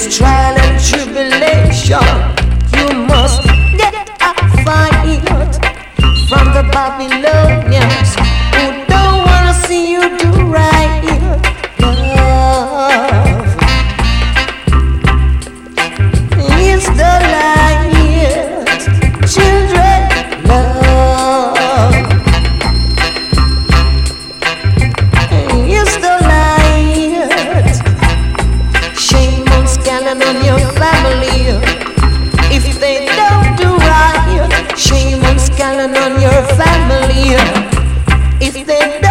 this trial and tribulation, you must get a fight from the Babylonians who don't wanna see you do right. Love is the light, children. Love is the light. Shame on Scallon on your family if they don't do right. Shame on Scallon on your family if they don't